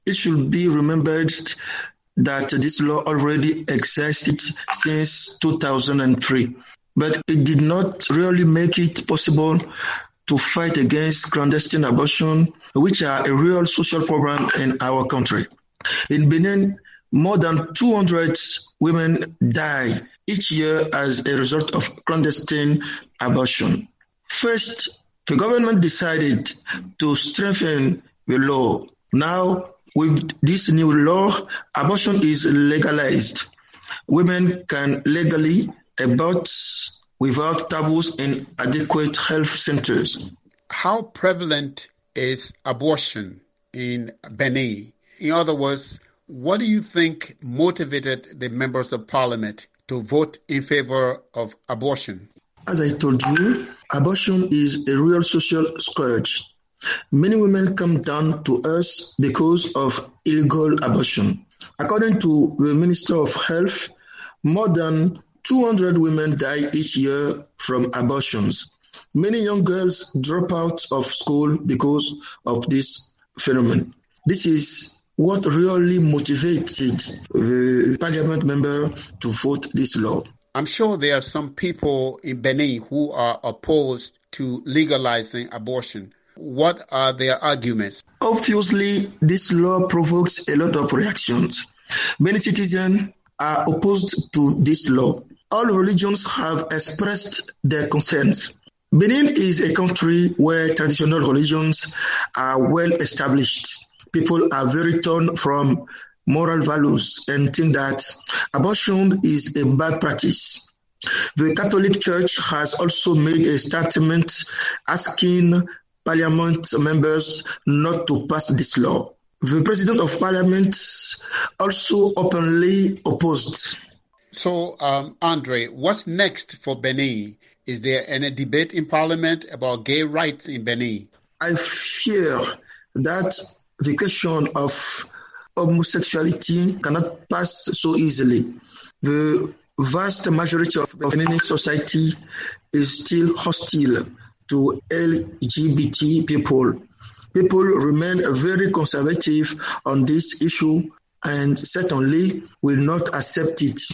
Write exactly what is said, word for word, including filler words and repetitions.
It should be remembered that this law already existed since two thousand three, but it did not really make it possible to fight against clandestine abortion, which are a real social problem in our country. In Benin, more than two hundred women die each year as a result of clandestine abortion. First, the government decided to strengthen the law. Now, with this new law, abortion is legalized. Women can legally abort without taboos in adequate health centers. How prevalent is abortion in Benin? In other words, what do you think motivated the members of parliament to vote in favor of abortion? As I told you, abortion is a real social scourge. Many women come down to us because of illegal abortion. According to the Minister of Health, more than two hundred women die each year from abortions. Many young girls drop out of school because of this phenomenon. This is what really motivated the parliament member to vote this law. I'm sure there are some people in Benin who are opposed to legalizing abortion. What are their arguments? Obviously, this law provokes a lot of reactions. Many citizens are opposed to this law. All religions have expressed their concerns. Benin is a country where traditional religions are well established. People are very torn from moral values and think that abortion is a bad practice. The Catholic Church has also made a statement asking Parliament members not to pass this law. The President of Parliament also openly opposed. So, um, Andre, what's next for Benin? Is there any debate in Parliament about gay rights in Benin? I fear that the question of homosexuality cannot pass so easily. The vast majority of the Benin society is still hostile to L G B T people. People remain very conservative on this issue and certainly will not accept it.